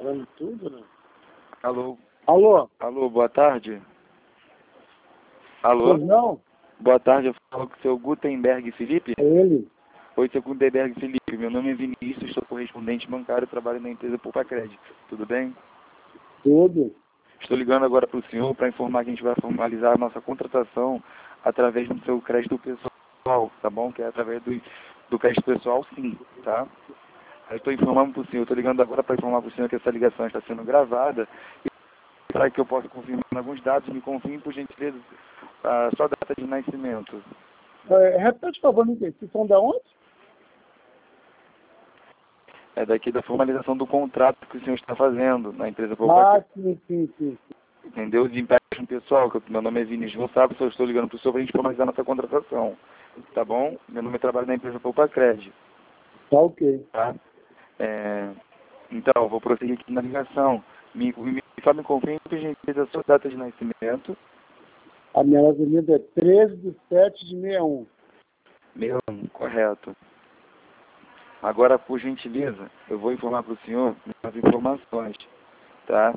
falando tudo, né? Alô? Alô? Alô, boa tarde. Alô? Pois não? Boa tarde, eu falo com o seu Gutenberg Felipe. É ele? Oi, seu Gutenberg Felipe, meu nome é Vinícius, sou correspondente bancário, trabalho na empresa Poupa Crédito. Tudo bem? Tudo. Estou ligando agora para o senhor para informar que a gente vai formalizar a nossa contratação através do seu crédito pessoal, tá bom? Que é através do crédito pessoal, sim, tá? Eu estou informando para o senhor, estou ligando agora para informar para o senhor que essa ligação está sendo gravada e para que eu possa confirmar alguns dados, me confirme, por gentileza, a sua data de nascimento. Repete, por favor, não entendi. Vocês são da onde? É daqui da formalização do contrato que o senhor está fazendo na empresa Poupa Crédito. Sim. Entendeu? De empréstimo pessoal, que meu nome é Vinícius Gonçalves, eu estou ligando para o senhor para a gente formalizar nossa contratação. Tá bom? Meu nome é trabalho na empresa Poupa Crédito. Tá ok. Tá? Então, eu vou prosseguir aqui na ligação. Só me confirme, por gentileza, a sua data de nascimento. A minha nascimento é 13/7/61. Meu, correto. Agora, por gentileza, eu vou informar para o senhor as informações. Tá?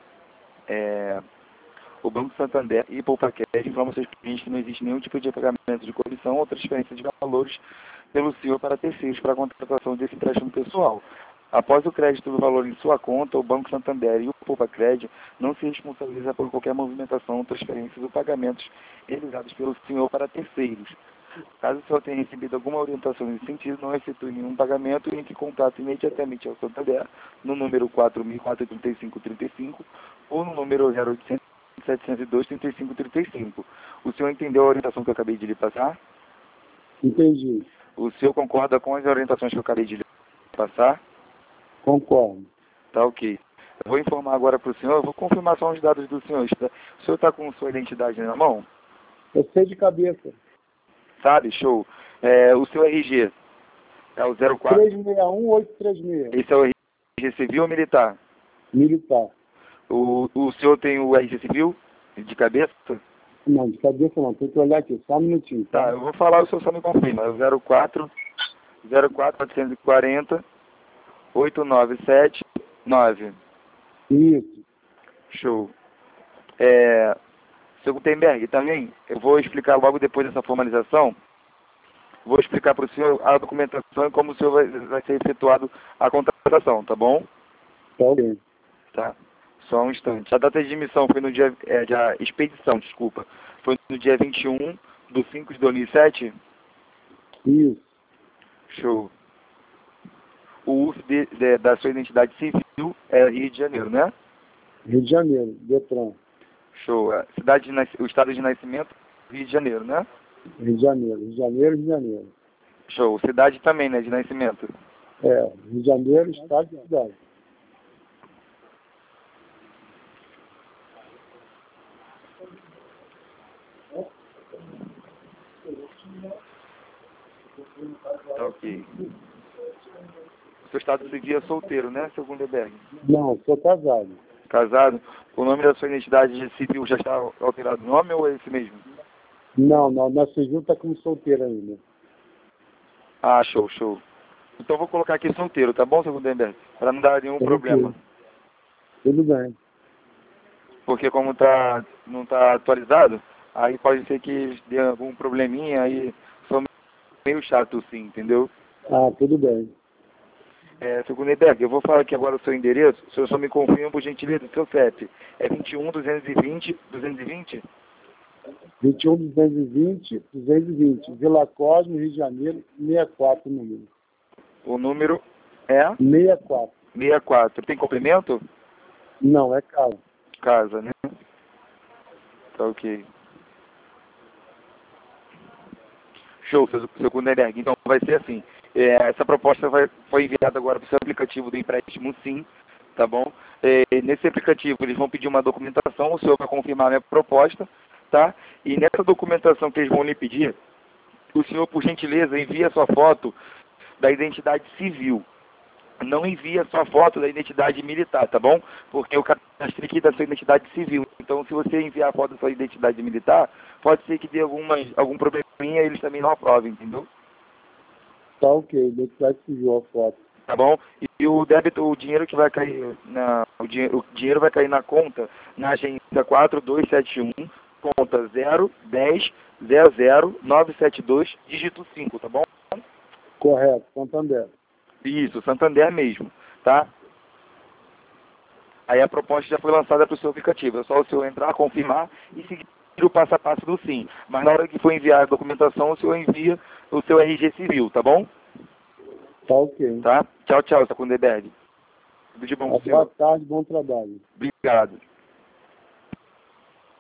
O Banco Santander e Poupa Crédito informam seus clientes que não existe nenhum tipo de pagamento de comissão ou transferência de valores pelo senhor para terceiros para a contratação desse empréstimo pessoal. Após o crédito do valor em sua conta, o Banco Santander e o Poupa Crédito não se responsabilizam por qualquer movimentação, transferências ou pagamentos realizados pelo senhor para terceiros. Caso o senhor tenha recebido alguma orientação nesse sentido, não efetue nenhum pagamento e entre em contato imediatamente ao Santander no número 4.435-35 ou no número 0800 702-3535. O senhor entendeu a orientação que eu acabei de lhe passar? Entendi. O senhor concorda com as orientações que eu acabei de lhe passar? Concordo. Tá ok. Eu vou informar agora para o senhor, eu vou confirmar só os dados do senhor. O senhor está com sua identidade na mão? Eu sei de cabeça. Sabe? Show. O seu RG é o 04... 361836. Esse é o RG civil ou militar? Militar. O senhor tem o RG civil de cabeça? Não, de cabeça não. Tem que olhar aqui. Só um minutinho, Tá, tá? eu vou falar, o senhor só me confirma. É o 04 897-9. Isso. Show. Seu Gutenberg, também, eu vou explicar logo depois dessa formalização, vou explicar para o senhor a documentação e como o senhor vai ser efetuado a contratação, tá bom? Tá ok. Tá. Só um instante. A data de emissão foi no dia, de expedição, desculpa, foi no dia 21/5/2007? Isso. Show. O uso da sua identidade civil é Rio de Janeiro, né? Rio de Janeiro. Detran. Show. O estado de nascimento, Rio de Janeiro, né? Rio de Janeiro. Rio de Janeiro, Rio de Janeiro. Show. Cidade também, né, de nascimento? Rio de Janeiro, estado e cidade. Tá ok. O seu estado civil é solteiro, né, seu Gutenberg? Não, sou casado. Casado? O nome da sua identidade civil já está alterado o nome ou é esse mesmo? Não, na civil está como solteiro ainda. Ah, show. Então eu vou colocar aqui solteiro, tá bom, seu Gutenberg? Para não dar nenhum problema. Tudo bem. Porque como não tá atualizado, aí pode ser que dê algum probleminha, aí sou meio chato sim, entendeu? Ah, tudo bem. Seu Gutenberg, eu vou falar aqui agora o seu endereço, o senhor só me confirma por gentileza, o seu CEP é 21-220, 220? 21/220/220. Vila Cosme, Rio de Janeiro, 64 número. O número é 64. 64. Tem complemento? Não, é casa. Casa, né? Tá ok. Show, seu Gutenberg. Então vai ser assim. Essa proposta foi enviada agora para o seu aplicativo do empréstimo Sim, tá bom? Nesse aplicativo eles vão pedir uma documentação, o senhor vai confirmar a minha proposta, tá? E nessa documentação que eles vão lhe pedir, o senhor, por gentileza, envia a sua foto da identidade civil. Não envia sua foto da identidade militar, tá bom? Porque eu cadastrei aqui da sua identidade civil. Então, se você enviar a foto da sua identidade militar, pode ser que dê algum probleminha e eles também não aprovem, entendeu? Tá ok, identidade civil a foto. tá bom? E o débito, o dinheiro que vai cair o dinheiro vai cair na conta na agência 4271, conta 010000972, dígito 5, tá bom? Correto, Santander. Isso, Santander mesmo, tá? Aí a proposta já foi lançada para o seu aplicativo. É só o senhor entrar, confirmar e seguir o passo a passo do SIM. Mas na hora que for enviar a documentação, o senhor envia o seu RG civil, tá bom? Tá ok. Tá? Tchau, tchau, Sacundeberg. Tudo de bom pro Boa senhor. tarde, bom trabalho. Obrigado.